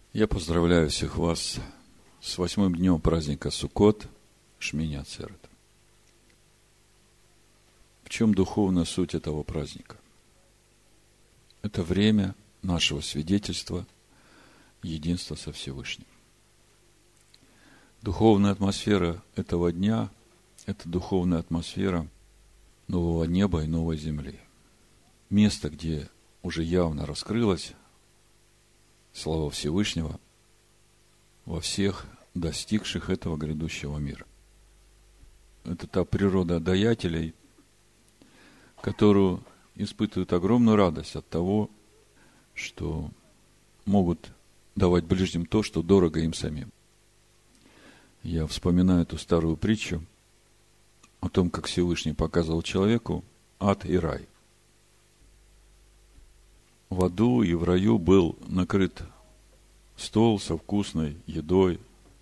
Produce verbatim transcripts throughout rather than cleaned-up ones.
Я поздравляю всех вас с восьмым днем праздника Суккот, Шмини Ацерет. В чем духовная суть этого праздника? Это время нашего свидетельства единства со Всевышним. Духовная атмосфера этого дня – это духовная атмосфера нового неба и новой земли. Место, где уже явно раскрылась слава Всевышнего во всех достигших этого грядущего мира. Это та природа даятелей, которую испытывают огромную радость от того, что могут давать ближним то, что дорого им самим. Я вспоминаю эту старую притчу о том, как Всевышний показывал человеку ад и рай. В аду и в раю был накрыт стол со вкусной едой.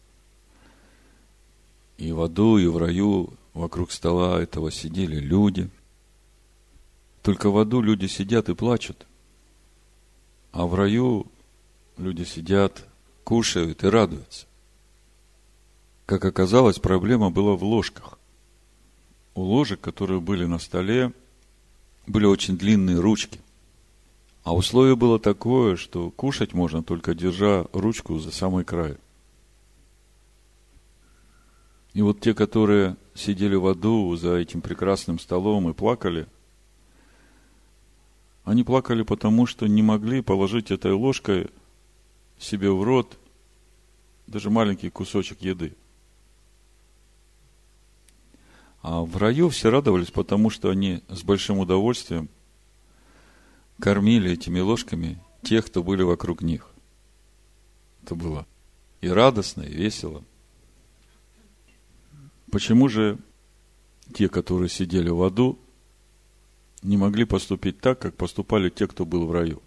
И в аду, и в раю вокруг стола этого сидели люди. Только в аду люди сидят и плачут, а в раю люди сидят, кушают и радуются. Как оказалось, проблема была в ложках. У ложек, которые были на столе, были очень длинные ручки. А условие было такое, что кушать можно только держа ручку за самый край. И вот те, которые сидели в аду за этим прекрасным столом и плакали, они плакали потому, что не могли положить этой ложкой себе в рот даже маленький кусочек еды. А в раю все радовались, потому что они с большим удовольствием кормили этими ложками тех, кто были вокруг них. Это было и радостно, и весело. Почему же те, которые сидели в аду, не могли поступить так, как поступали те, кто был в раю?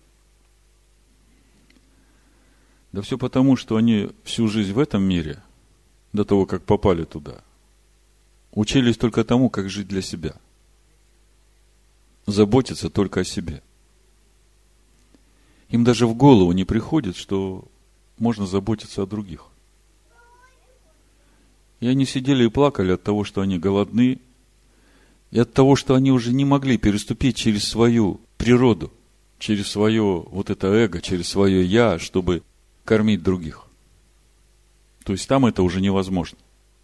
Да все потому, что они всю жизнь в этом мире, до того, как попали туда, учились только тому, как жить для себя. Заботиться только о себе. Им даже в голову не приходит, что можно заботиться о других. И они сидели и плакали от того, что они голодны, и от того, что они уже не могли переступить через свою природу, через свое вот это эго, через свое «я», чтобы кормить других. То есть там это уже невозможно.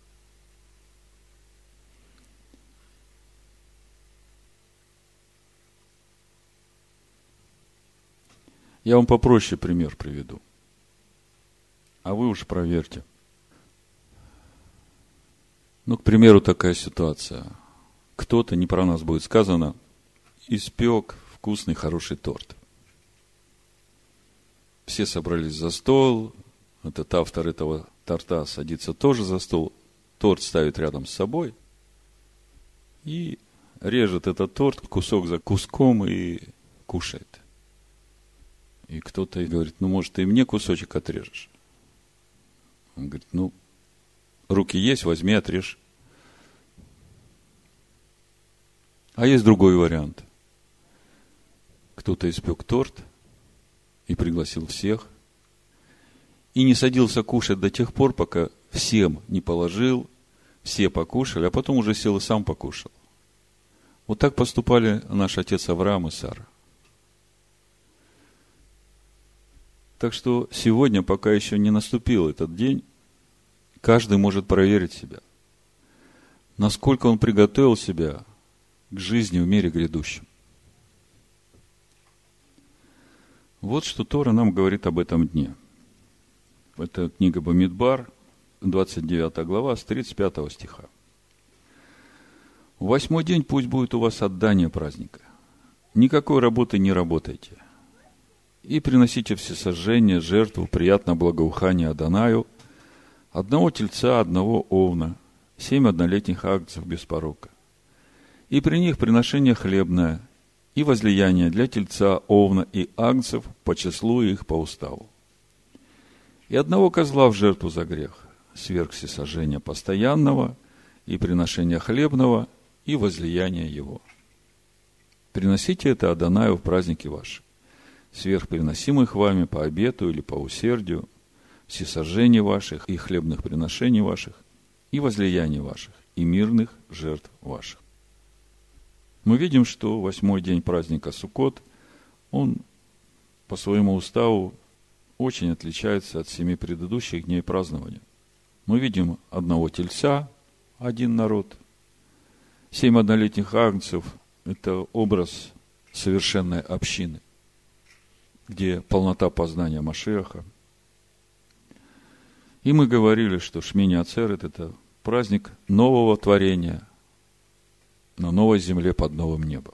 Я вам попроще пример приведу. А вы уж проверьте. Ну, к примеру, такая ситуация. Кто-то, не про нас будет сказано, испек вкусный, хороший торт. Все собрались за стол. Этот автор этого торта садится тоже за стол. Торт ставит рядом с собой. И режет этот торт кусок за куском и кушает. И кто-то говорит, ну, может, ты и мне кусочек отрежешь? Он говорит, ну, руки есть, возьми, отрежь. А есть другой вариант. Кто-то испек торт и пригласил всех, и не садился кушать до тех пор, пока всем не положил, все покушали, а потом уже сел и сам покушал. Вот так поступали наш отец Авраам и Сара. Так что сегодня, пока еще не наступил этот день, каждый может проверить себя, насколько он приготовил себя к жизни в мире грядущем. Вот что Тора нам говорит об этом дне. Это книга Бамидбар, двадцать девятая глава, с тридцать пятого стиха. В восьмой день пусть будет у вас отдание праздника. Никакой работы не работайте. И приносите всесожжение, жертву, приятное благоухание Адонаю, одного тельца, одного овна, семь однолетних агнцев без порока. И при них приношение хлебное и возлияние для тельца, овна и агнцев по числу их по уставу. И одного козла в жертву за грех, сверх всесожжения постоянного и приношения хлебного и возлияния его. Приносите это Адонаю в праздники ваши, сверх переносимых вами по обету или по усердию, всесожжений ваших, и хлебных приношений ваших, и возлияний ваших, и мирных жертв ваших. Мы видим, что восьмой день праздника Суккот, он по своему уставу очень отличается от семи предыдущих дней празднования. Мы видим одного тельца, один народ. Семь однолетних агнцев – это образ совершенной общины, где полнота познания Машиаха. И мы говорили, что Шмини Ацерет – это праздник нового творения на новой земле под новым небом.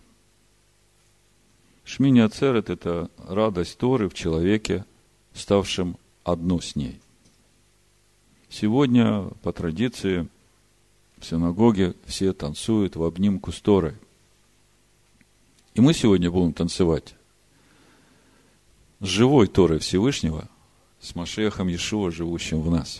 Шмини Ацерет – это радость Торы в человеке, ставшем одно с ней. Сегодня, по традиции, в синагоге все танцуют в обнимку с Торой. И мы сегодня будем танцевать с живой Торой Всевышнего, с Машиахом Иешуа, живущим в нас.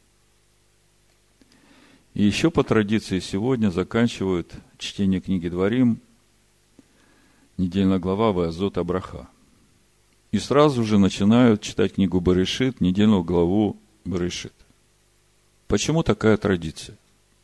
И еще по традиции сегодня заканчивают чтение книги Дворим, недельная глава Ваазот Абраха. И сразу же начинают читать книгу Берешит, недельную главу Берешит. Почему такая традиция?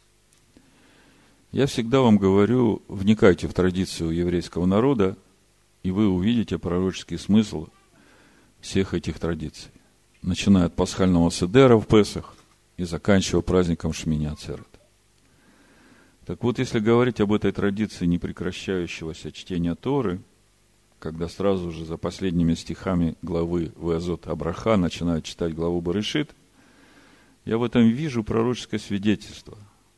Я всегда вам говорю, вникайте в традицию еврейского народа, и вы увидите пророческий смысл всех этих традиций. Начиная от пасхального седера в Песах и заканчивая праздником Шмини Ацерет. Так вот, если говорить об этой традиции непрекращающегося чтения Торы, когда сразу же за последними стихами главы Ваазот Абраха начинают читать главу Берешит, я в этом вижу пророческое свидетельство.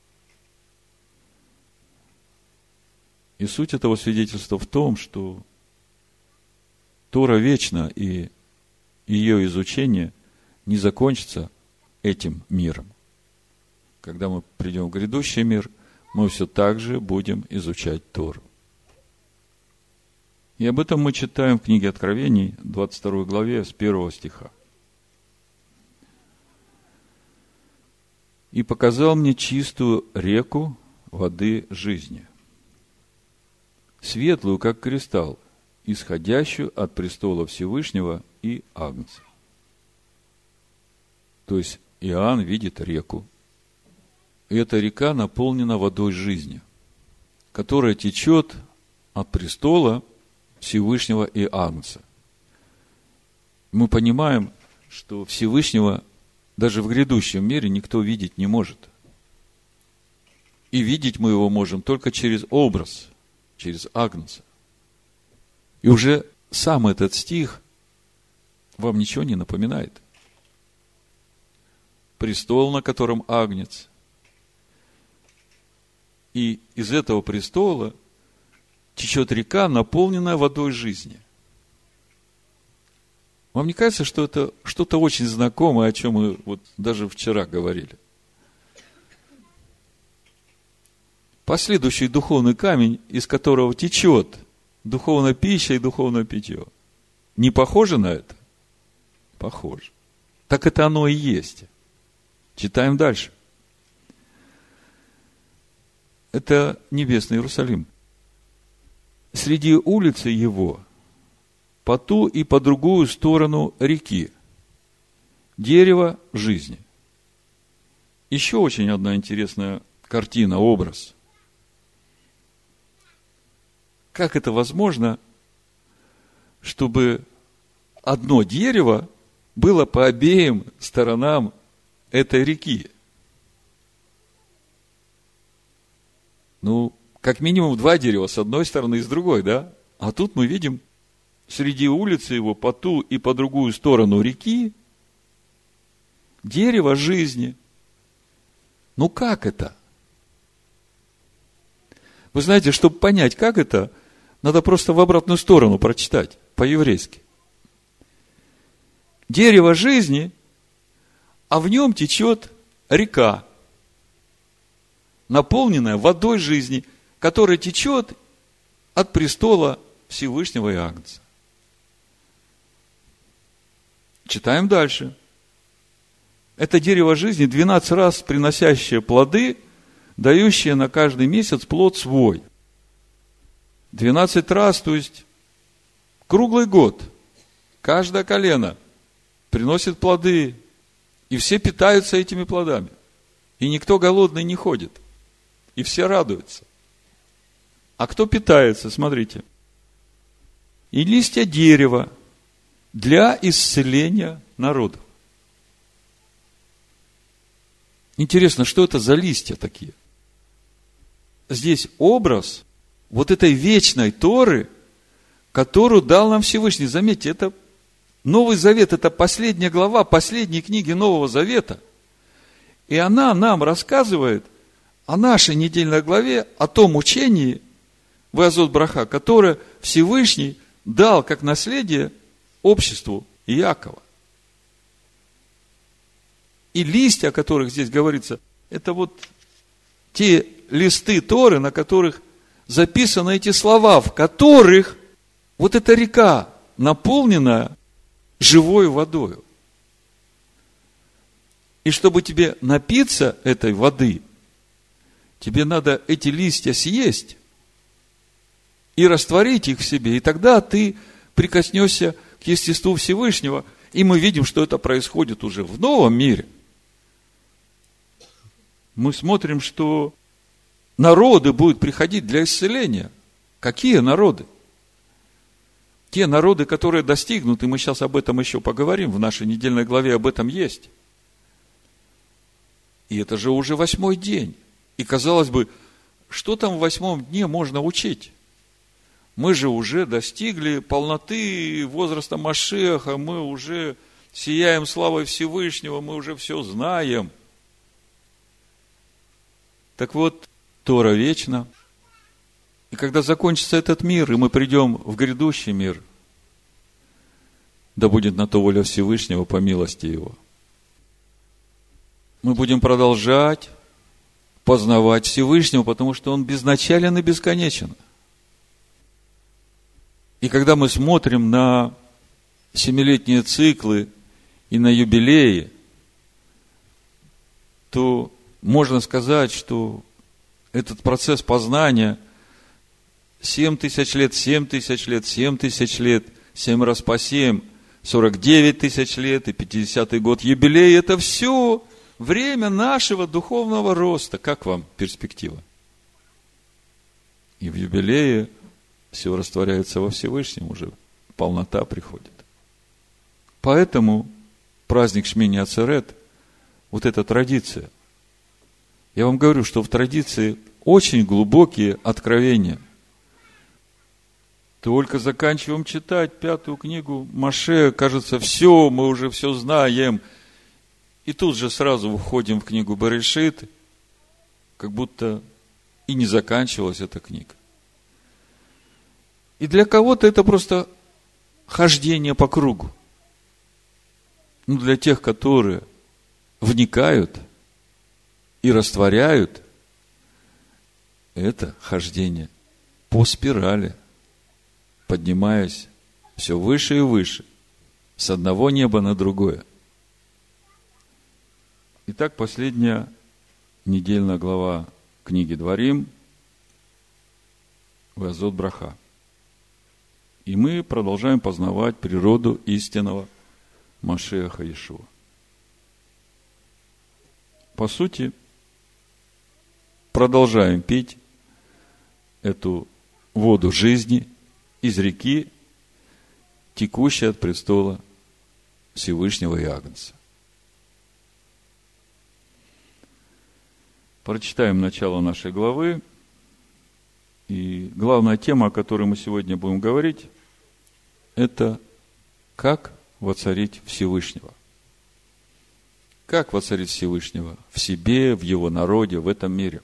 И суть этого свидетельства в том, что Тора вечна, и ее изучение не закончится этим миром. Когда мы придем в грядущий мир, мы все так же будем изучать Тору. И об этом мы читаем в книге Откровений, двадцать второй главе, с первого стиха. «И показал мне чистую реку воды жизни, светлую, как кристалл, исходящую от престола Всевышнего и Агнца». То есть Иоанн видит реку. И эта река наполнена водой жизни, которая течет от престола Всевышнего и Агнца. Мы понимаем, что Всевышнего даже в грядущем мире никто видеть не может. И видеть мы его можем только через образ, через Агнца. И уже сам этот стих вам ничего не напоминает. Престол, на котором Агнец. И из этого престола течет река, наполненная водой жизни. Вам не кажется, что это что-то очень знакомое, о чем мы вот даже вчера говорили? Последующий духовный камень, из которого течет духовная пища и духовное питье. Не похоже на это? Похоже. Так это оно и есть. Читаем дальше. Это небесный Иерусалим. Среди улицы его, по ту и по другую сторону реки, дерево жизни. Еще очень одна интересная картина, образ. Как это возможно, чтобы одно дерево было по обеим сторонам этой реки? Ну, как минимум два дерева с одной стороны и с другой, да? А тут мы видим среди улицы его по ту и по другую сторону реки дерево жизни. Ну, как это? Вы знаете, чтобы понять, как это, надо просто в обратную сторону прочитать, по-еврейски. Дерево жизни, а в нем течет река, наполненная водой жизни, которая течет от престола Всевышнего и Агнца. Читаем дальше. Это дерево жизни, двенадцать раз приносящее плоды, дающее на каждый месяц плод свой. двенадцать раз, то есть круглый год, каждое колено приносит плоды И все питаются этими плодами. И никто голодный не ходит. И все радуются. А кто питается? Смотрите. И листья дерева для исцеления народов. Интересно, что это за листья такие? Здесь образ вот этой вечной Торы, которую дал нам Всевышний. Заметьте, это Новый Завет, это последняя глава, последней книги Нового Завета. И она нам рассказывает о нашей недельной главе, о том учении Веазот Браха, которое Всевышний дал как наследие обществу Иакова. И листья, о которых здесь говорится, это вот те листы Торы, на которых записаны эти слова, в которых вот эта река, наполненная живой водою. И чтобы тебе напиться этой воды, тебе надо эти листья съесть и растворить их в себе. И тогда ты прикоснешься к естеству Всевышнего. И мы видим, что это происходит уже в новом мире. Мы смотрим, что народы будут приходить для исцеления. Какие народы? Те народы, которые достигнут, и мы сейчас об этом еще поговорим, в нашей недельной главе об этом есть. И это же уже восьмой день. И казалось бы, что там в восьмом дне можно учить? Мы же уже достигли полноты возраста Машиаха, мы уже сияем славой Всевышнего, мы уже все знаем. Так вот, Тора вечна. И когда закончится этот мир, и мы придем в грядущий мир, да будет на то воля Всевышнего по милости Его, мы будем продолжать познавать Всевышнего, потому что Он безначален и бесконечен. И когда мы смотрим на семилетние циклы и на юбилеи, то можно сказать, что этот процесс познания семь тысяч лет, семь тысяч лет, семь тысяч лет, семь раз по семь, сорок девять тысяч лет и пятидесятый год юбилей, это все время нашего духовного роста. Как вам перспектива? И в юбилее все растворяется во Всевышнем, уже полнота приходит. Поэтому праздник Шмини Ацерет, вот эта традиция. Я вам говорю, что в традиции очень глубокие откровения. Только заканчиваем читать пятую книгу Моше, кажется, все, мы уже все знаем. И тут же сразу уходим в книгу Берешит, как будто и не заканчивалась эта книга. И для кого-то это просто хождение по кругу. Но для тех, которые вникают и растворяют, это хождение по спирали, поднимаясь все выше и выше, с одного неба на другое. Итак, последняя недельная глава книги Дворим, Веазот Браха. И мы продолжаем познавать природу истинного Машиаха Иешуа. По сути, продолжаем пить эту воду жизни из реки, текущей от престола Всевышнего и Агнца. Прочитаем начало нашей главы. И главная тема, о которой мы сегодня будем говорить, это как воцарить Всевышнего. Как воцарить Всевышнего в себе, в его народе, в этом мире.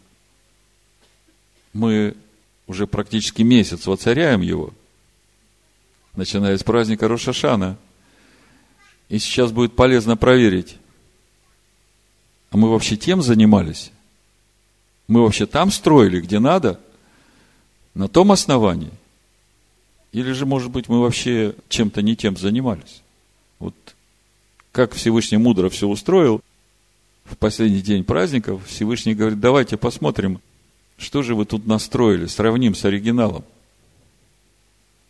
Мы уже практически месяц воцаряем его, начиная с праздника Рош ха-Шана. И сейчас будет полезно проверить, а мы вообще тем занимались? Мы вообще там строили, где надо? На том основании? Или же, может быть, мы вообще чем-то не тем занимались? Вот как Всевышний мудро все устроил, в последний день праздников Всевышний говорит, давайте посмотрим, что же вы тут настроили, сравним с оригиналом.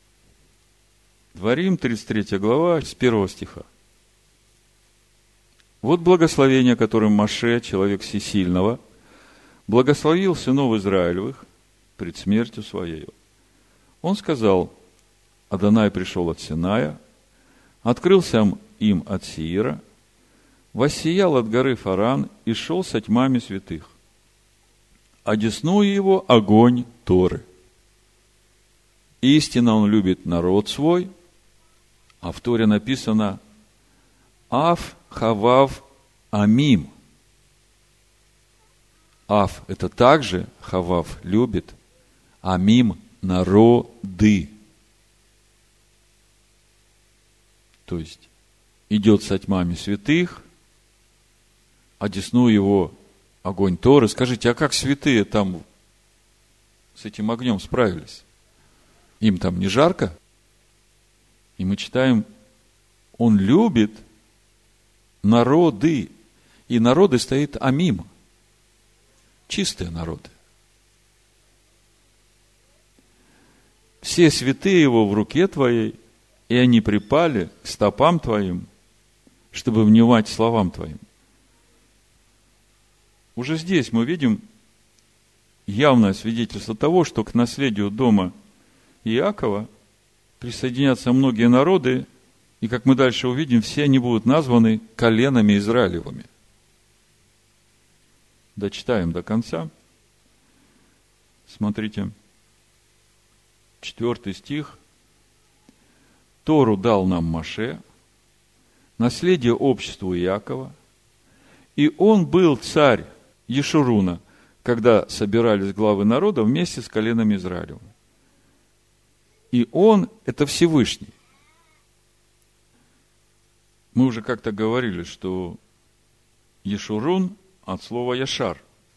Дворим, тридцать третья глава, с первого стиха. Вот благословение, которым Моше, человек всесильного, благословил сынов Израилевых пред смертью своей. Он сказал: Адонай пришел от Синая, открылся им от Сеира, воссиял от горы Фаран и шел со тьмами святых. Одесную его огонь Торы. Истинно он любит народ свой, а в Торе написано Ав Хавав Амим. Ав – это также Хавав любит, Амим – народы. То есть, идет со тьмами святых, одесную его огонь Торы. Скажите, а как святые там с этим огнем справились? Им там не жарко? И мы читаем, он любит народы. И народы стоит Амим. Чистые народы. Все святые его в руке твоей, и они припали к стопам твоим, чтобы внимать словам твоим. Уже здесь мы видим явное свидетельство того, что к наследию дома Иакова присоединятся многие народы, и, как мы дальше увидим, все они будут названы коленами Израилевыми. Дочитаем до конца. Смотрите, четвертый стих. Тору дал нам Моше, наследие обществу Иакова, и он был царь Ешуруна, когда собирались главы народа вместе с коленами Израилевыми. И он – это Всевышний. Мы уже как-то говорили, что Ешурун от слова Яшар.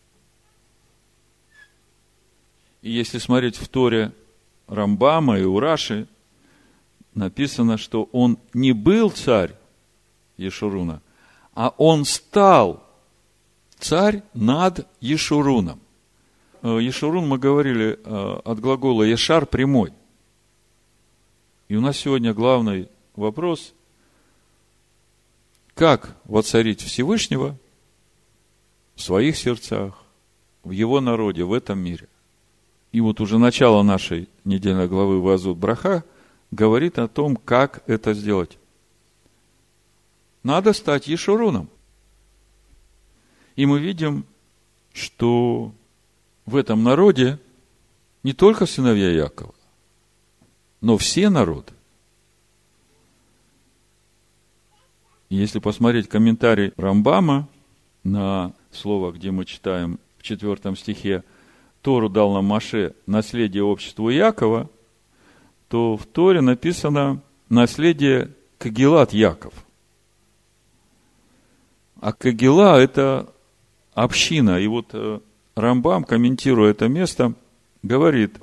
И если смотреть в Торе Рамбама и Ураши, написано, что он не был царь Ешуруна, а он стал царь над Ешуруном. Ешурун, мы говорили, от глагола Яшар – прямой. И у нас сегодня главный вопрос: как воцарить Всевышнего в своих сердцах, в его народе, в этом мире. И вот уже начало нашей недельной главы Ваазот Браха говорит о том, как это сделать. Надо стать Ешуруном. И мы видим, что в этом народе не только сыновья Иакова, но все народы. Если посмотреть комментарий Рамбама на слово, где мы читаем в четвертом стихе, Тору дал нам Моше наследие обществу Иакова, то в Торе написано наследие Кагилат Яков. А Кагила – это община. И вот Рамбам, комментируя это место, говорит: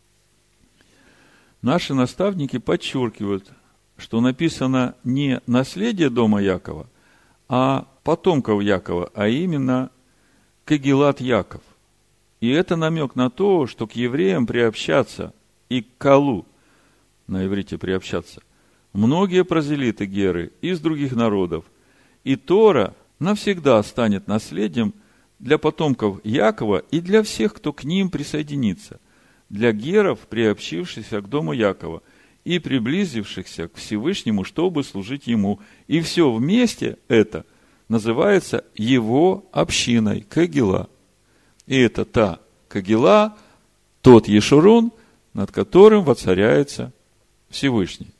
наши наставники подчеркивают, что написано не наследие дома Якова, а потомков Якова, а именно Кагилат Яков. И это намек на то, что к евреям приобщаться и к Калу, на иврите приобщаться, многие прозелиты геры из других народов, и Тора навсегда станет наследием для потомков Якова и для всех, кто к ним присоединится, для геров, приобщившихся к дому Якова и приблизившихся к Всевышнему, чтобы служить ему. И все вместе это называется его общиной, Кагила. И это та Кагила, тот Ешурун, над которым воцаряется Всевышний.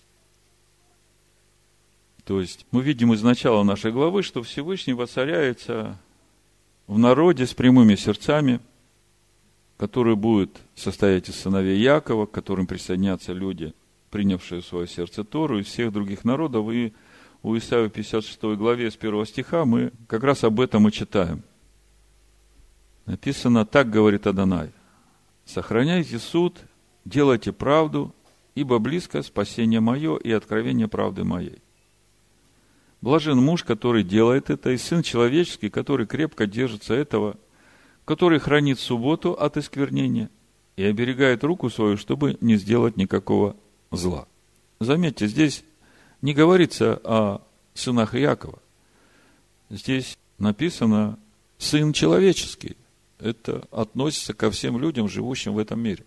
То есть мы видим из начала нашей главы, что Всевышний воцаряется в народе с прямыми сердцами, который будет состоять из сыновей Якова, к которым присоединятся люди, принявшие в свое сердце Тору, из всех других народов. И у Исаии в пятьдесят шестой главе с первого стиха мы как раз об этом и читаем. Написано: так говорит Адонай: сохраняйте суд, делайте правду, ибо близко спасение мое и откровение правды моей. Блажен муж, который делает это, и сын человеческий, который крепко держится этого, который хранит субботу от осквернения и оберегает руку свою, чтобы не сделать никакого зла. Заметьте, здесь не говорится о сынах Иакова. здесь написано «сын человеческий». Это относится ко всем людям, живущим в этом мире.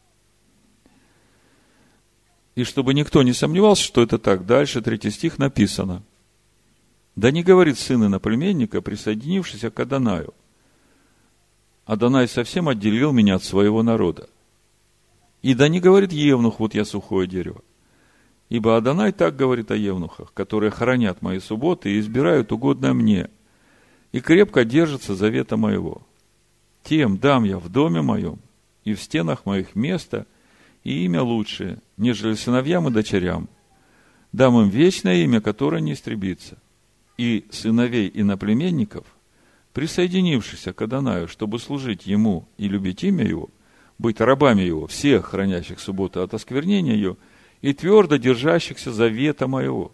И чтобы никто не сомневался, что это так, дальше третий стих написано: «Да не говорит сын иноплеменника, присоединившийся к Адонаю. Адонай совсем отделил меня от своего народа. И да не говорит евнух, вот я сухое дерево. Ибо Адонай так говорит о евнухах, которые хранят мои субботы и избирают угодное мне, и крепко держатся завета моего. Тем дам я в доме моем и в стенах моих место и имя лучшее, нежели сыновьям и дочерям. Дам им вечное имя, которое не истребится. И сыновей иноплеменников, присоединившихся к Адонаю, чтобы служить ему и любить имя его, быть рабами его, всех хранящих субботу от осквернения ее, и твердо держащихся завета моего.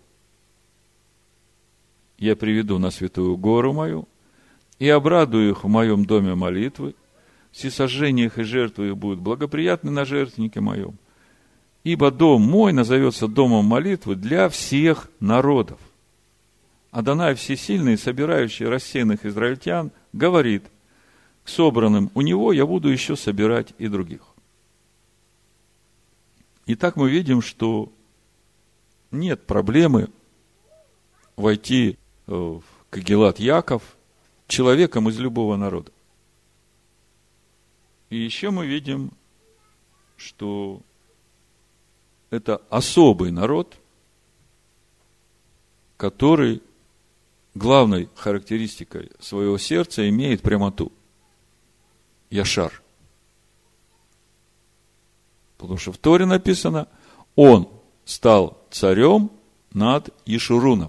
Я приведу на святую гору мою, и обрадую их в моем доме молитвы, всесожжения их и жертвы их будут благоприятны на жертвеннике моем, ибо дом мой назовется домом молитвы для всех народов». Адонай Всесильный, собирающий рассеянных израильтян, говорит: к собранным у него я буду еще собирать и других. Итак, мы видим, что нет проблемы войти в Кагилат Яков человеком из любого народа. И еще мы видим, что это особый народ, который главной характеристикой своего сердца имеет прямоту. Яшар. Потому что в Торе написано: он стал царем над Ешуруном.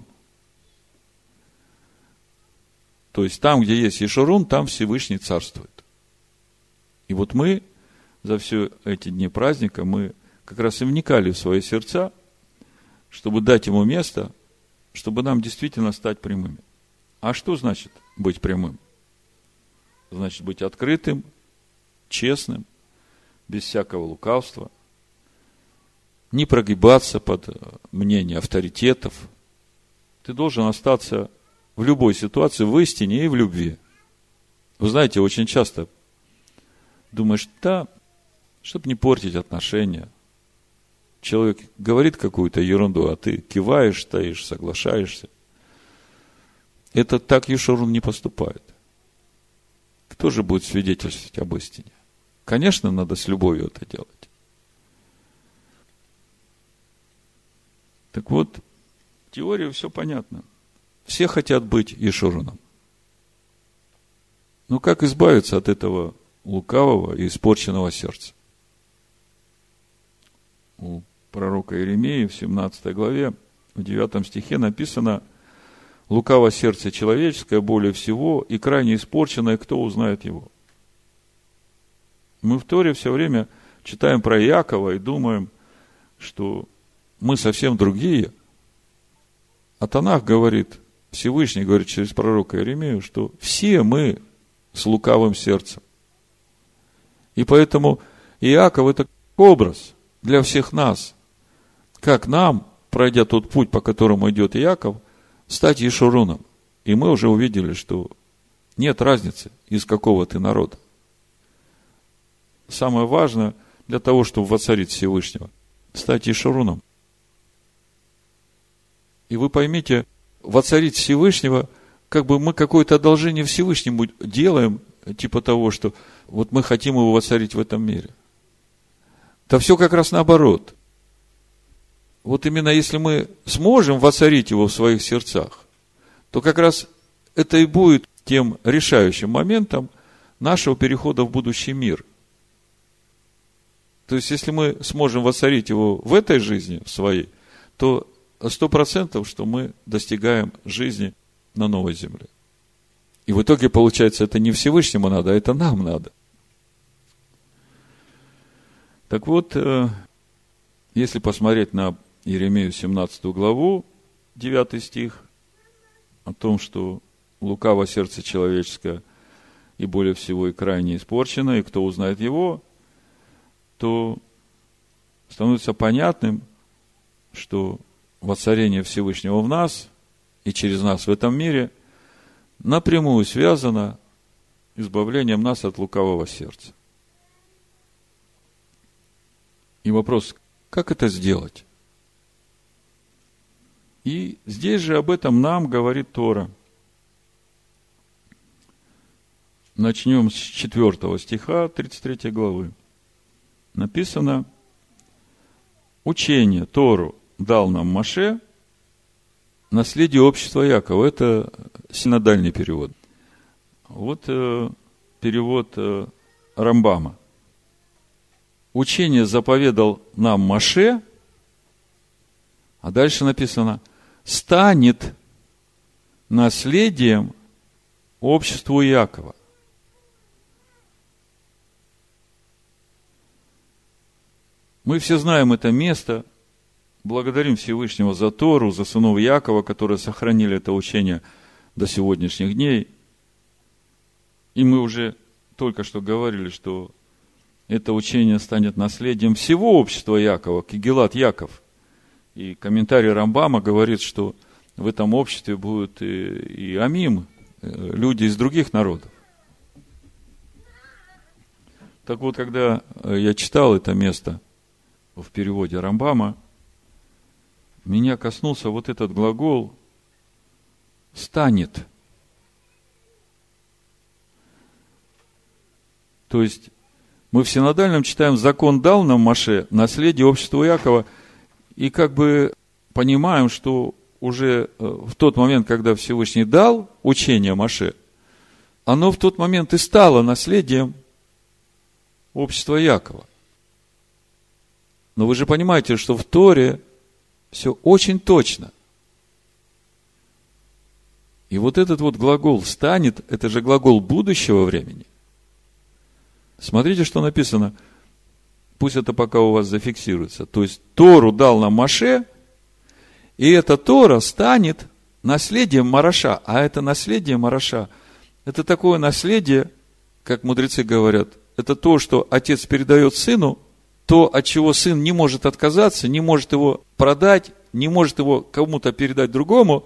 То есть там, где есть Ешурун, там Всевышний царствует. И вот мы за все эти дни праздника, мы как раз и вникали в свои сердца, чтобы дать ему место, чтобы нам действительно стать прямыми. А что значит быть прямым? Значит быть открытым, честным, без всякого лукавства, не прогибаться под мнение авторитетов. Ты должен остаться в любой ситуации в истине и в любви. Вы знаете, очень часто думаешь, да, чтобы не портить отношения. Человек говорит какую-то ерунду, а ты киваешь, стоишь, соглашаешься. Это так Ешурун не поступает. Кто же будет свидетельствовать об истине? Конечно, надо с любовью это делать. Так вот, в теории все понятно. Все хотят быть Ешуруном. Но как избавиться от этого лукавого и испорченного сердца? У пророка Иеремии в семнадцатой главе, в девятом стихе написано: «Лукаво сердце человеческое более всего, и крайне испорченное, кто узнает его». Мы в Торе все время читаем про Иакова и думаем, что мы совсем другие. А Танах говорит, Всевышний говорит через пророка Иеремию, что все мы с лукавым сердцем. И поэтому Иаков – это образ для всех нас. Как нам, пройдя тот путь, по которому идет Иаков, стать Ешуруном. И мы уже увидели, что нет разницы, из какого ты народа. Самое важное для того, чтобы воцарить Всевышнего, стать Ешуруном. И вы поймите, воцарить Всевышнего, как бы мы какое-то одолжение Всевышнему делаем, типа того, что вот мы хотим его воцарить в этом мире. Да все как раз наоборот. Вот именно если мы сможем воцарить его в своих сердцах, то как раз это и будет тем решающим моментом нашего перехода в будущий мир. То есть, если мы сможем воцарить его в этой жизни, в своей, то сто процентов, что мы достигаем жизни на новой земле. И в итоге, получается, это не Всевышнему надо, а это нам надо. Так вот, если посмотреть на Иеремию семнадцатую главу, девятый стих, о том, что лукаво сердце человеческое и более всего и крайне испорчено, и кто узнает его, то становится понятным, что воцарение Всевышнего в нас и через нас в этом мире напрямую связано избавлением нас от лукавого сердца. И вопрос, как это сделать? И здесь же об этом нам говорит Тора. Начнем с четвертого стиха тридцать третьей главы. Написано: учение Тору дал нам Моше, наследие общества Якова. Это синодальный перевод. Вот э, перевод э, Рамбама. Учение заповедал нам Моше, а дальше написано: станет наследием обществу Якова. Мы все знаем это место, благодарим Всевышнего за Тору, за сынов Якова, которые сохранили это учение до сегодняшних дней. И мы уже только что говорили, что это учение станет наследием всего общества Якова, Кегилат Яков. И комментарий Рамбама говорит, что в этом обществе будут и, и амим, люди из других народов. Так вот, когда я читал это место в переводе Рамбама, меня коснулся вот этот глагол «станет». То есть, мы в синодальном читаем: закон дал нам Моше, наследие общества Якова, и как бы понимаем, что уже в тот момент, когда Всевышний дал учение Моше, оно в тот момент и стало наследием общества Якова. Но вы же понимаете, что в Торе все очень точно. И вот этот вот глагол «станет» – это же глагол будущего времени. Смотрите, что написано. Пусть это пока у вас зафиксируется. То есть, Тору дал нам Моше, и эта Тора станет наследием Мораша. А это наследие Мораша – это такое наследие, как мудрецы говорят, это то, что отец передает сыну, то, от чего сын не может отказаться, не может его продать, не может его кому-то передать другому,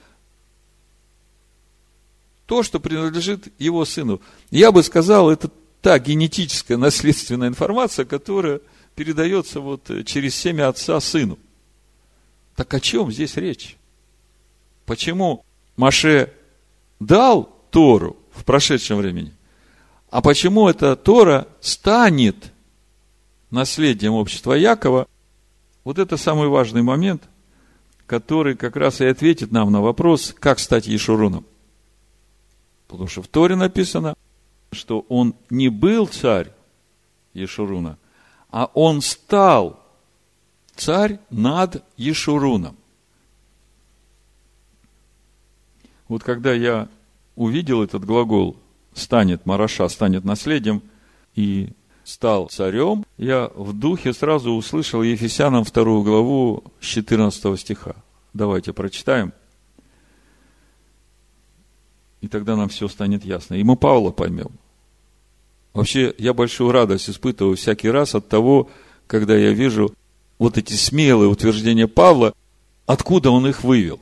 то, что принадлежит его сыну. Я бы сказал, это та генетическая наследственная информация, которая передается вот через семя отца сыну. Так о чем здесь речь? Почему Моше дал Тору в прошедшем времени, а почему эта Тора станет наследием общества Якова? Вот это самый важный момент, который как раз и ответит нам на вопрос, как стать Ешуруном. Потому что в Торе написано, что он не был царь Ешуруна, а он стал царь над Ешуруном. Вот когда я увидел этот глагол «станет Мораша», «станет наследием» и стал царем, я в духе сразу услышал Ефесянам вторую главу с четырнадцатого стиха. Давайте прочитаем. И тогда нам все станет ясно. И мы Павла поймем. Вообще, я большую радость испытываю всякий раз от того, когда я вижу вот эти смелые утверждения Павла, откуда он их вывел.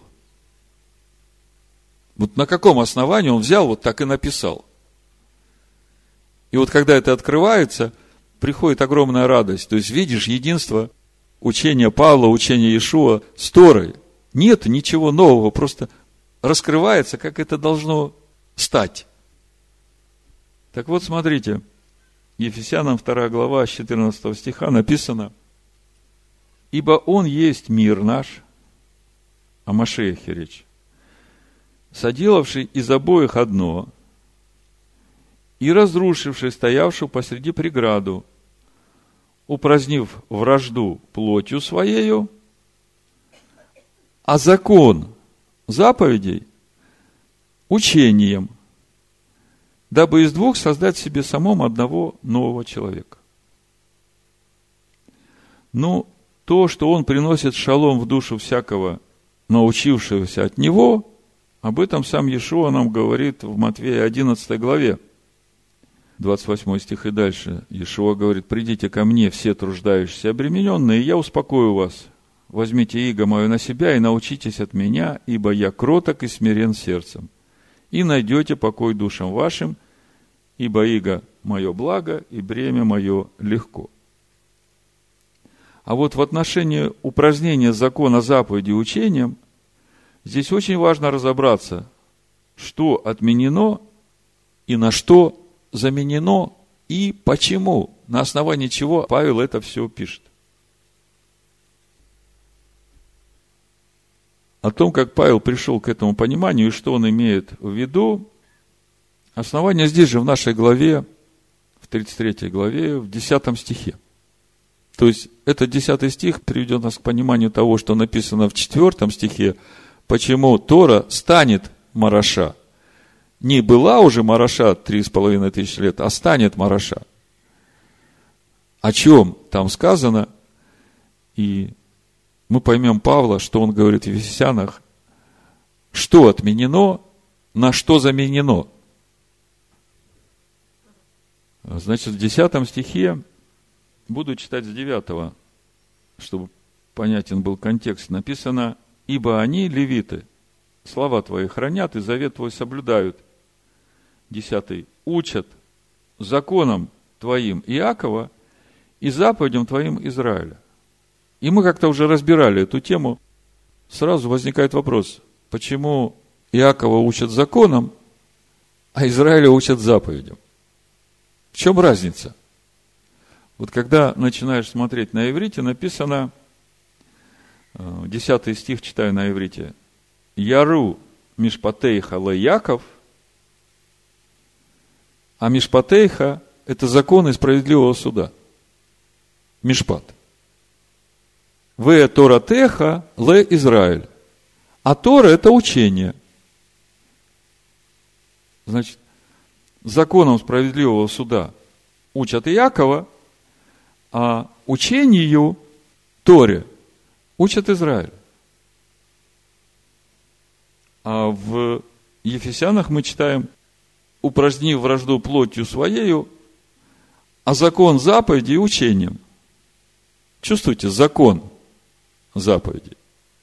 Вот на каком основании он взял, вот так и написал. И вот когда это открывается, приходит огромная радость. То есть, видишь единство учения Павла, учения Иешуа с Торой. Нет ничего нового, просто раскрывается, как это должно стать. Так вот, смотрите, Ефесянам вторая глава, с четырнадцатого стиха написано: «Ибо Он есть мир наш», о Машиахе речь, «соделавший из обоих одно, и разрушивший стоявшую посреди преграду, упразднив вражду плотью своею, а закон заповедей учением, дабы из двух создать себе самом одного нового человека». Ну, то, что он приносит шалом в душу всякого научившегося от него, об этом сам Иешуа нам говорит в Матфея одиннадцатой главе, двадцать восьмой стих и дальше. Иешуа говорит: «Придите ко мне, все труждающиеся и обремененные, и я успокою вас. Возьмите иго мое на себя и научитесь от меня, ибо я кроток и смирен сердцем, и найдете покой душам вашим, ибо иго мое благо, и бремя мое легко. А вот в отношении упразднения закона заповеди учением, здесь очень важно разобраться, что отменено и на что заменено, и почему, на основании чего Павел это все пишет. О том, как Павел пришел к этому пониманию и что он имеет в виду, основание здесь же в нашей главе, в тридцать третьей главе, в десятом стихе. То есть, этот десятый стих приведет нас к пониманию того, что написано в четвертом стихе, почему Тора станет мараша. Не была уже мараша три с половиной тысячи лет, а станет мараша. О чем там сказано, и мы поймем Павла, что он говорит в Ефесянах, что отменено, на что заменено. Значит, в десятом стихе, буду читать с девятого, чтобы понятен был контекст, написано: «Ибо они, левиты, слова твои хранят и завет твой соблюдают». Десятый. «Учат законам твоим Иакова и заповедям твоим Израиля». И мы как-то уже разбирали эту тему. Сразу возникает вопрос, почему Иакова учат законам, а Израиля учат заповедям? В чем разница? Вот когда начинаешь смотреть на иврите, написано, десятый стих читаю на иврите: «Яру мишпатейха ле Яков», а мишпатейха – это законы справедливого суда. Мишпат. «Ве торатеха ле Израиль». А Тора – это учение. Значит, законом справедливого суда учат Иакова, а учению Торе учат Израиль. А в Ефесянах мы читаем: «Упразднив вражду плотью своею, а закон заповеди и учением». Чувствуете, закон заповеди.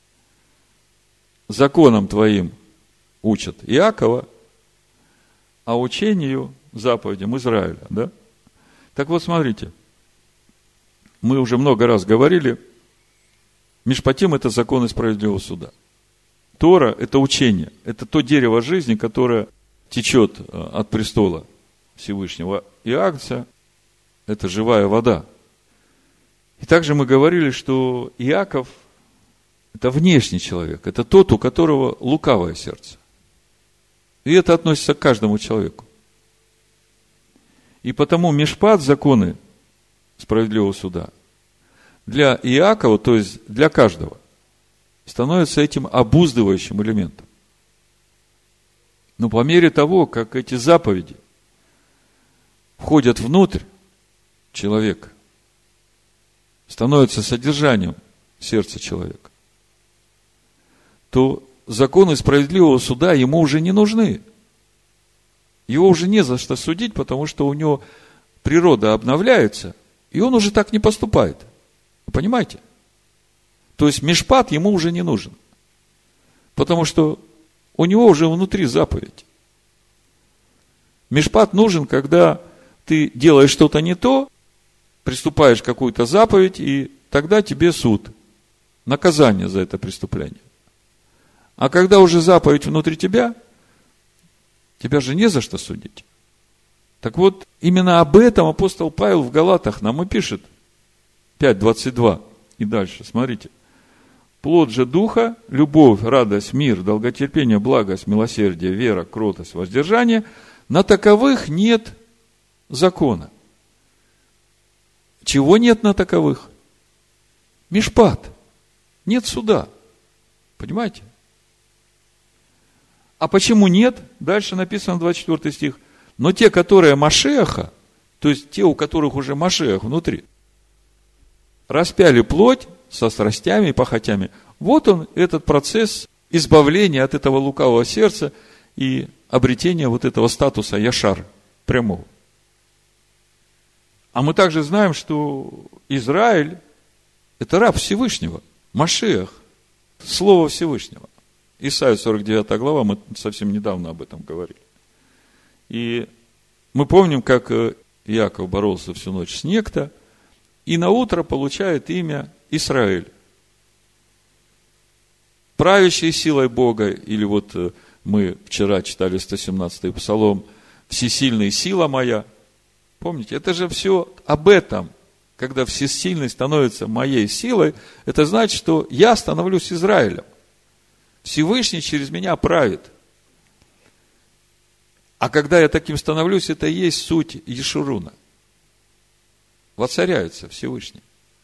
Законом твоим учат Иакова, а учению, заповедям Израиля. Да? Так вот, смотрите, мы уже много раз говорили, Мишпатим – это законы справедливого суда. Тора – это учение, это то дерево жизни, которое течет от престола Всевышнего, и Агнца – это живая вода. И также мы говорили, что Иаков – это внешний человек, это тот, у которого лукавое сердце. И это относится к каждому человеку. И потому мишпат, законы справедливого суда, для Иакова, то есть для каждого, становится этим обуздывающим элементом. Но по мере того, как эти заповеди входят внутрь человека, становятся содержанием сердца человека, то законы справедливого суда ему уже не нужны. Его уже не за что судить, потому что у него природа обновляется, и он уже так не поступает. Вы понимаете? То есть мишпат ему уже не нужен, потому что у него уже внутри заповедь. Мишпат нужен, когда ты делаешь что-то не то, приступаешь к какую-то заповедь, и тогда тебе суд, наказание за это преступление. А когда уже заповедь внутри тебя, тебя же не за что судить. Так вот, именно об этом апостол Павел в Галатах нам и пишет. пять двадцать два и дальше, смотрите. «Плод же духа, любовь, радость, мир, долготерпение, благость, милосердие, вера, кротость, воздержание, на таковых нет закона». Чего нет на таковых? Мишпат. Нет суда. Понимаете? А почему нет? Дальше написано двадцать четвёртый стих. «Но те, которые Машеха, то есть те, у которых уже Машех внутри, распяли плоть со страстями и похотями». Вот он, этот процесс избавления от этого лукавого сердца и обретения вот этого статуса Яшар, прямого. А мы также знаем, что Израиль – это раб Всевышнего, Машиах, Слово Всевышнего. Исайя сорок девятая глава, мы совсем недавно об этом говорили. И мы помним, как Иаков боролся всю ночь с некто, и на утро получает имя Израиль. Правящий силой Бога, или вот мы вчера читали сто семнадцатый псалом, «Всесильный сила моя». Помните, это же все об этом. Когда всесильный становится моей силой, это значит, что я становлюсь Израилем. Всевышний через меня правит. А когда я таким становлюсь, это и есть суть Ешуруна. Воцаряется Всевышний.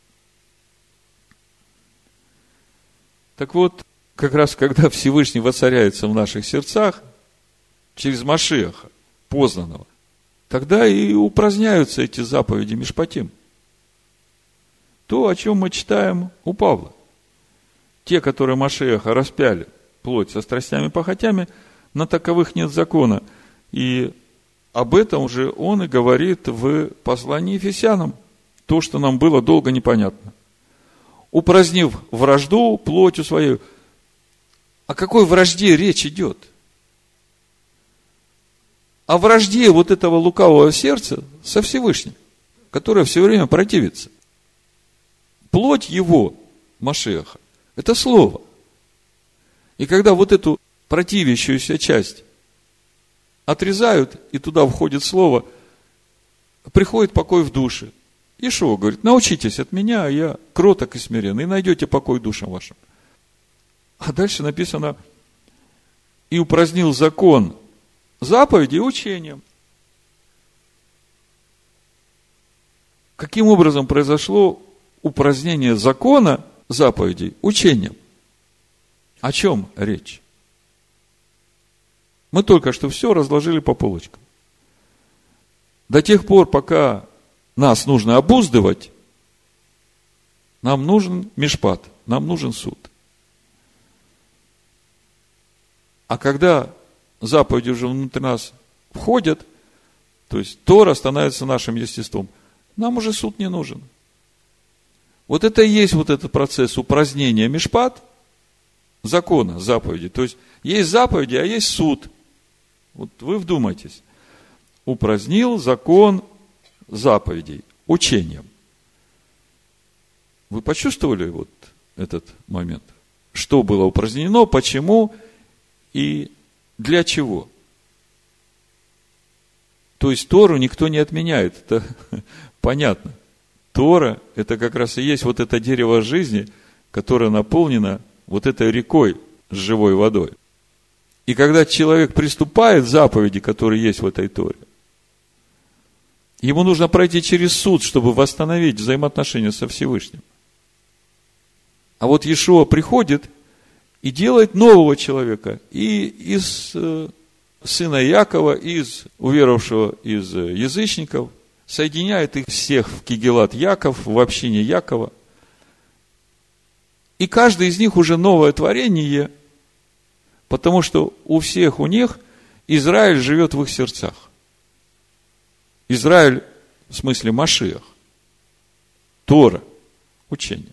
Так вот, как раз когда Всевышний воцаряется в наших сердцах, через Машиаха, познанного, тогда и упраздняются эти заповеди Мишпатим. То, о чем мы читаем у Павла. Те, которые Машиаха распяли, плоть со страстями и похотями, на таковых нет закона. И об этом же он и говорит в послании Ефесянам. То, что нам было долго непонятно. Упразднив вражду плотью своей. О какой вражде речь идет? О вражде вот этого лукавого сердца со Всевышним, которое все время противится. Плоть его, Машиаха, это слово. И когда вот эту противящуюся часть отрезают, и туда входит слово, приходит покой в душе. Иешуа говорит: научитесь от меня, а я кроток и смиренный, и найдете покой душам вашим. А дальше написано: и упразднил закон заповеди учением. Каким образом произошло упразднение закона заповедей учением? О чем речь? Мы только что все разложили по полочкам. До тех пор, пока нас нужно обуздывать, нам нужен мишпат, нам нужен суд. А когда заповеди уже внутрь нас входят, то есть Тора становится нашим естеством, нам уже суд не нужен. Вот это и есть вот этот процесс упразднения мишпат, закона, заповеди. То есть есть заповеди, а есть суд. Вот вы вдумайтесь. Упразднил закон заповедей учением. Вы почувствовали вот этот момент? Что было упразднено, почему и для чего? То есть Тору никто не отменяет, это понятно. Тора – это как раз и есть вот это дерево жизни, которое наполнено вот этой рекой с живой водой. И когда человек приступает к заповеди, которые есть в этой Торе, ему нужно пройти через суд, чтобы восстановить взаимоотношения со Всевышним. А вот Иешуа приходит и делает нового человека. И из э, сына Якова, из уверовавшего из э, язычников, соединяет их всех в Кегелат Яков, в общине Якова. И каждый из них уже новое творение, потому что у всех у них Израиль живет в их сердцах. Израиль, в смысле Машиах, Тора, учение.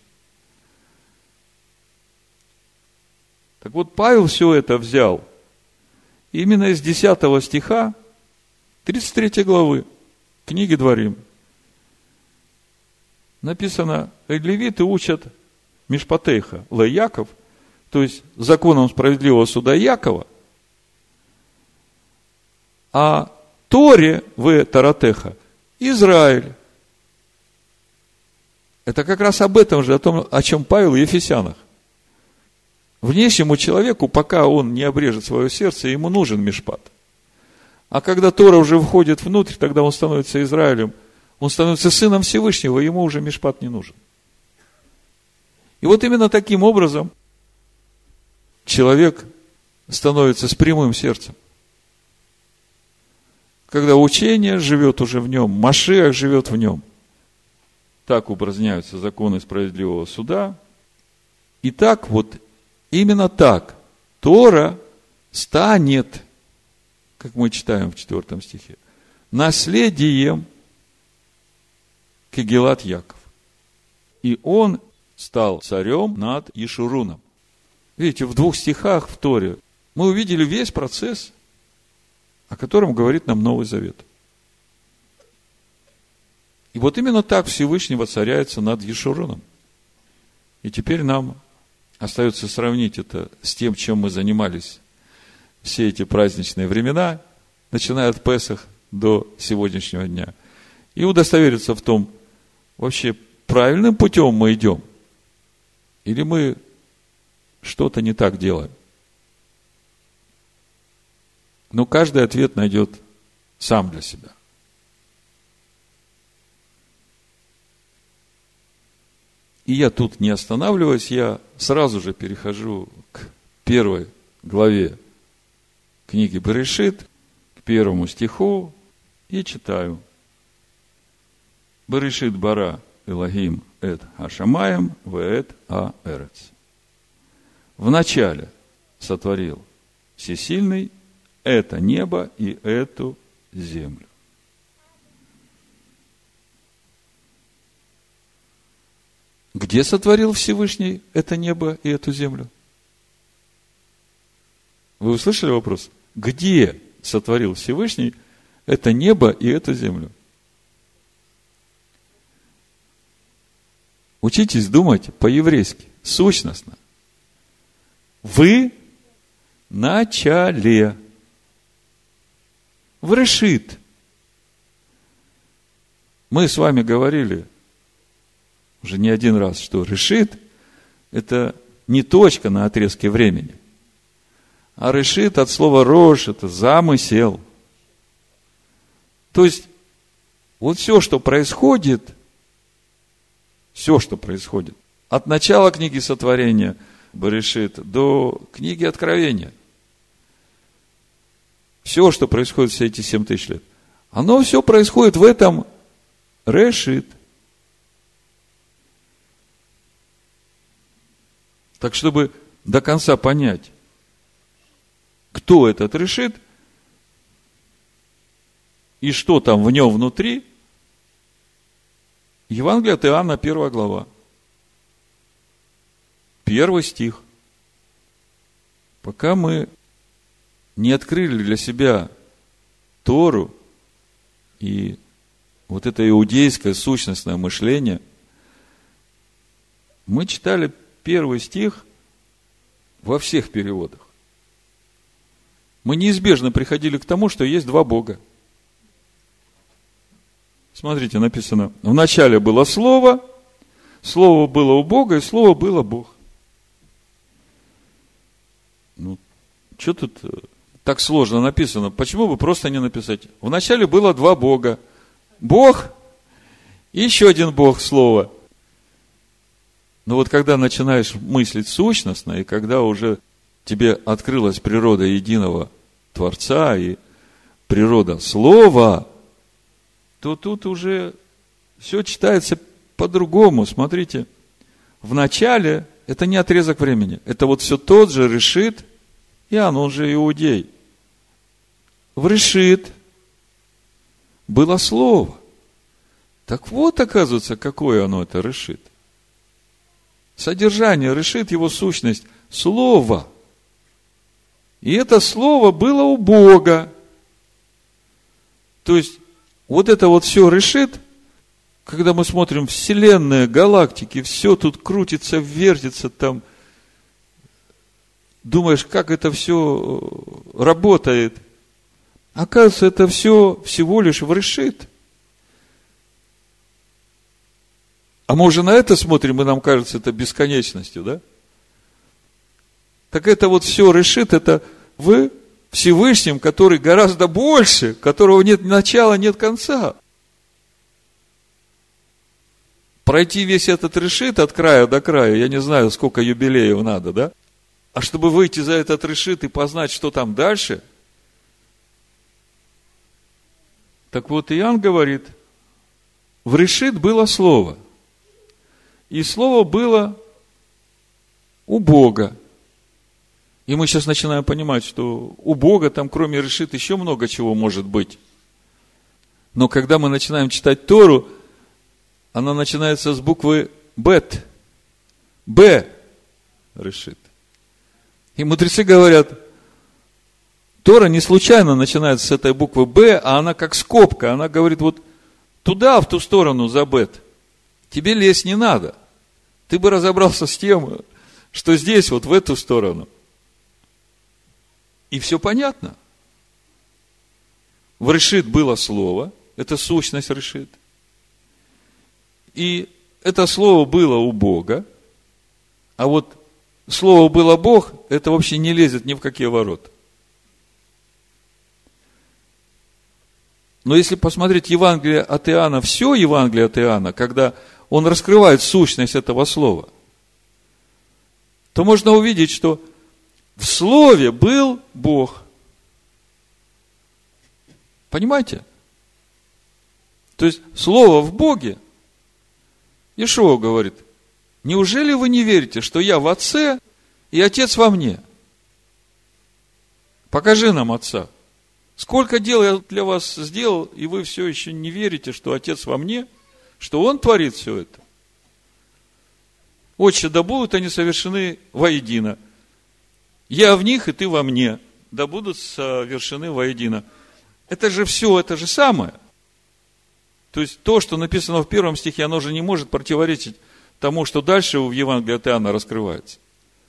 Так вот, Павел все это взял именно из десятого стиха тридцать третьей главы книги Дворим. Написано: левиты учат Мишпатейха ле Яков, то есть законом справедливого суда Якова, а Торе в Таратеха Израиль. Это как раз об этом же, о том, о чем Павел в Ефесянах. Внешнему человеку, пока он не обрежет свое сердце, ему нужен мишпат. А когда Тора уже входит внутрь, тогда он становится Израилем, он становится сыном Всевышнего, ему уже мишпат не нужен. И вот именно таким образом человек становится с прямым сердцем. Когда учение живет уже в нем, Машиах живет в нем. Так упраздняются законы справедливого суда. И так вот, именно так Тора станет, как мы читаем в четвертом стихе, наследием Кегелат Яков. И он стал царем над Ешуруном. Видите, в двух стихах в Торе мы увидели весь процесс, о котором говорит нам Новый Завет. И вот именно так Всевышний воцаряется над Ешуроном. И теперь нам остается сравнить это с тем, чем мы занимались все эти праздничные времена, начиная от Песах до сегодняшнего дня, и удостовериться в том, вообще правильным путем мы идем, или мы что-то не так делаем. Но каждый ответ найдет сам для себя. И я тут не останавливаюсь, я сразу же перехожу к первой главе книги Берешит, к первому стиху, и читаю. Берешит бара Элохим эт хашамаем веэт аэрец. Вначале сотворил Всесильный это небо и эту землю. Где сотворил Всевышний это небо и эту землю? Вы услышали вопрос? Где сотворил Всевышний это небо и эту землю? Учитесь думать по-еврейски, сущностно. В начале. В решит. Мы с вами говорили уже не один раз, что решит это не точка на отрезке времени, а решит от слова рош, это замысел. То есть, вот все, что происходит, все, что происходит, от начала книги сотворения Берешит до книги Откровения, все, что происходит все эти семь тысяч лет, оно все происходит в этом решит. Так, чтобы до конца понять, кто этот решит и что там в нем внутри, Евангелие от Иоанна, первая глава, первый стих. Пока мы не открыли для себя Тору и вот это иудейское сущностное мышление, мы читали первый стих во всех переводах. Мы неизбежно приходили к тому, что есть два Бога. Смотрите, написано, в начале было Слово, Слово было у Бога, и Слово было Бог. Ну, что тут так сложно написано? Почему бы просто не написать? В начале было два Бога. Бог и еще один Бог, Слово. Но вот когда начинаешь мыслить сущностно, и когда уже тебе открылась природа единого Творца и природа Слова, то тут уже все читается по-другому. Смотрите, в начале это не отрезок времени. Это вот все тот же решит, Иоанн, он же иудей. В решит было Слово. Так вот, оказывается, какое оно это решит. Содержание решит, его сущность, Слово. И это Слово было у Бога. То есть, вот это вот все решит, когда мы смотрим вселенная, галактики, все тут крутится, вертится там. Думаешь, как это все работает. Оказывается, это все всего лишь в решит. А мы уже на это смотрим, и нам кажется это бесконечностью, да? Так это вот все решит, это в Всевышнем, который гораздо больше, которого нет начала, нет конца. Пройти весь этот решит от края до края, я не знаю, сколько юбилеев надо, да? А чтобы выйти за этот решит и познать, что там дальше, так вот Иоанн говорит, в решит было Слово. И Слово было у Бога. И мы сейчас начинаем понимать, что у Бога там, кроме решит, еще много чего может быть. Но когда мы начинаем читать Тору, она начинается с буквы Бет. Б решит. И мудрецы говорят, Тора не случайно начинается с этой буквы Б, а она как скобка. Она говорит, вот туда, в ту сторону, за Бет, тебе лезть не надо. Ты бы разобрался с тем, что здесь, вот в эту сторону. И все понятно. В решит было слово, это сущность решит. И это слово было у Бога, а вот слово было Бог, это вообще не лезет ни в какие ворота. Но если посмотреть Евангелие от Иоанна, все Евангелие от Иоанна, когда он раскрывает сущность этого слова, то можно увидеть, что в слове был Бог. Понимаете? То есть, слово в Боге, Иешуа говорит, неужели вы не верите, что я в Отце и Отец во мне? Покажи нам Отца. Сколько дел я для вас сделал, и вы все еще не верите, что Отец во мне, что Он творит все это. Отче, да будут они совершены воедино. Я в них, и ты во мне, да будут совершены воедино. Это же все, это же самое. То есть, то, что написано в первом стихе, оно же не может противоречить тому, что дальше в Евангелии от Иоанна раскрывается.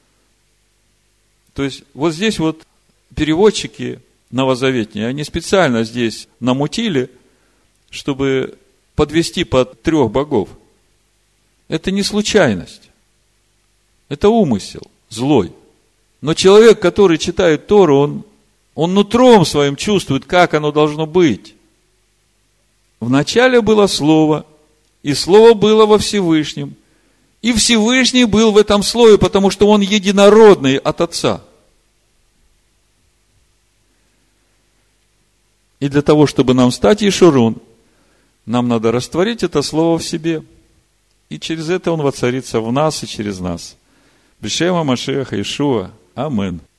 То есть, вот здесь вот переводчики новозаветные, они специально здесь намутили, чтобы подвести под трех богов. Это не случайность. Это умысел злой. Но человек, который читает Тору, он, он нутром своим чувствует, как оно должно быть. Вначале было Слово, и Слово было во Всевышнем. И Всевышний был в этом Слове, потому что Он единородный от Отца. И для того, чтобы нам стать Ешурун, нам надо растворить это Слово в себе. И через это Он воцарится в нас и через нас. Бешема Машеха Иешуа. Амин.